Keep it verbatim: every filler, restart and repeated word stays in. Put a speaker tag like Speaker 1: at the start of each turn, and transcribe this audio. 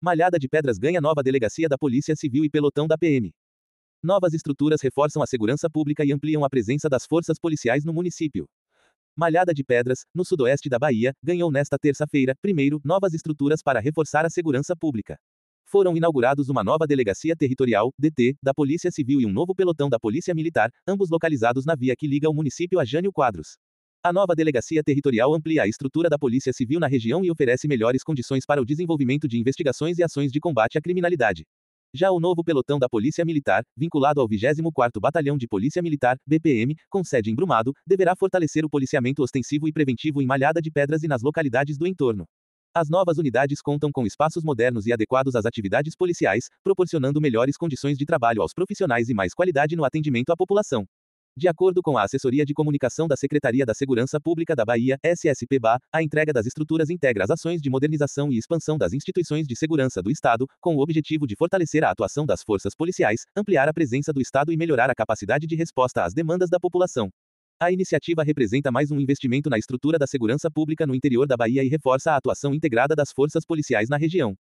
Speaker 1: Malhada de Pedras ganha nova delegacia da Polícia Civil e pelotão da P M. Novas estruturas reforçam a segurança pública e ampliam a presença das forças policiais no município. Malhada de Pedras, no sudoeste da Bahia, ganhou nesta terça-feira, primeiro, novas estruturas para reforçar a segurança pública. Foram inaugurados uma nova Delegacia Territorial, D T, da Polícia Civil e um novo pelotão da Polícia Militar, ambos localizados na via que liga o município a Jânio Quadros. A nova Delegacia Territorial amplia a estrutura da Polícia Civil na região e oferece melhores condições para o desenvolvimento de investigações e ações de combate à criminalidade. Já o novo pelotão da Polícia Militar, vinculado ao vigésimo quarto Batalhão de Polícia Militar, B P M, com sede em Brumado, deverá fortalecer o policiamento ostensivo e preventivo em Malhada de Pedras e nas localidades do entorno. As novas unidades contam com espaços modernos e adequados às atividades policiais, proporcionando melhores condições de trabalho aos profissionais e mais qualidade no atendimento à população. De acordo com a Assessoria de Comunicação da Secretaria da Segurança Pública da Bahia, S S P B A, a entrega das estruturas integra as ações de modernização e expansão das instituições de segurança do Estado, com o objetivo de fortalecer a atuação das forças policiais, ampliar a presença do Estado e melhorar a capacidade de resposta às demandas da população. A iniciativa representa mais um investimento na estrutura da segurança pública no interior da Bahia e reforça a atuação integrada das forças policiais na região.